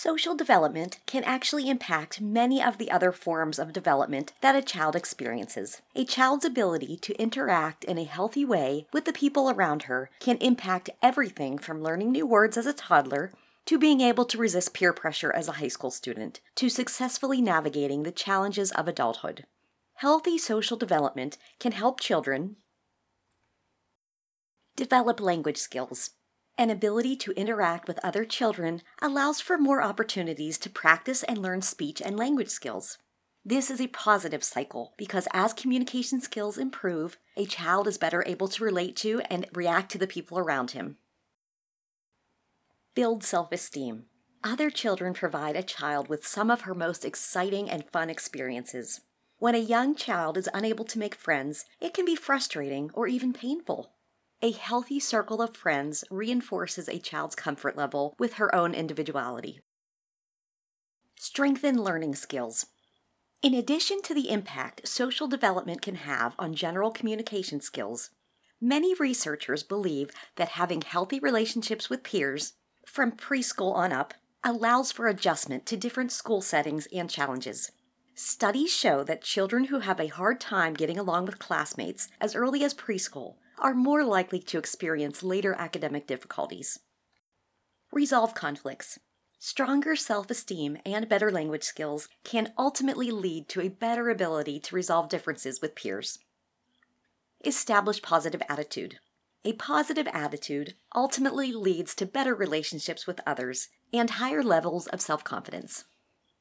Social development can actually impact many of the other forms of development that a child experiences. A child's ability to interact in a healthy way with the people around her can impact everything from learning new words as a toddler to being able to resist peer pressure as a high school student, to successfully navigating the challenges of adulthood. Healthy social development can help children develop language skills. An ability to interact with other children allows for more opportunities to practice and learn speech and language skills. This is a positive cycle because as communication skills improve, a child is better able to relate to and react to the people around him. Build self-esteem. Other children provide a child with some of her most exciting and fun experiences. When a young child is unable to make friends, it can be frustrating or even painful. A healthy circle of friends reinforces a child's comfort level with her own individuality. Strengthen learning skills. In addition to the impact social development can have on general communication skills, many researchers believe that having healthy relationships with peers, from preschool on up, allows for adjustment to different school settings and challenges. Studies show that children who have a hard time getting along with classmates as early as preschool are more likely to experience later academic difficulties. Resolve conflicts. Stronger self-esteem and better language skills can ultimately lead to a better ability to resolve differences with peers. Establish positive attitude. A positive attitude ultimately leads to better relationships with others and higher levels of self-confidence.